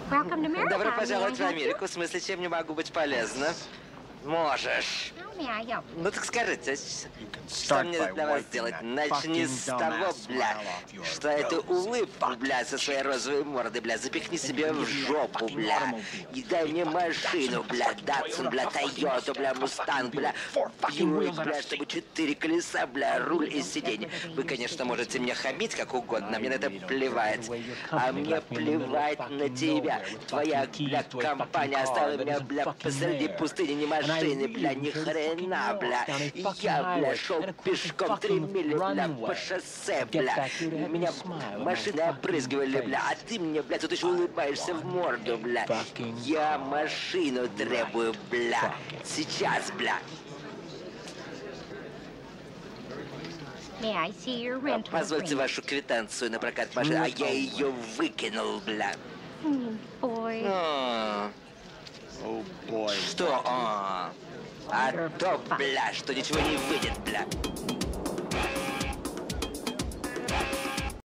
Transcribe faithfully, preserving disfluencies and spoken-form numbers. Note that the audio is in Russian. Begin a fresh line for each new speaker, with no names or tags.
Welcome to America.
Добро пожаловать в
May I help you?
Америку. В смысле, чем не могу быть полезна? Можешь.
How may I help you?
Ну так скажите, что мне для вас сделать? Начни с того, бля, что эту улыбку, бля, со своей розовой мордой, бля, запихни себе в жопу, бля. И дай мне машину, бля, Датсун, бля, Тойоту, бля, Мустанг, бля, Бьюик, бля, чтобы четыре колеса, бля, руль и сиденье. Вы, конечно, можете мне хамить как угодно, мне на это плевать. А мне плевать на тебя. Твоя, бля, компания оставила меня, бля, посреди пустыни, ни машины, бля, ни хрена, бля. И я, бля, шел пешком три мили, бля, по шоссе, бля. Меня машины опрызгивали, бля, а ты мне, бля, тут еще улыбаешься в морду, бля. Я машину требую, бля. Сейчас, бля.
May I see your rental,
Позвольте
please?
вашу квитанцию на прокат машины, а я ее выкинул, бля.
Hmm, boy.
О, что? О, а то, бля, что ничего не выйдет, бля.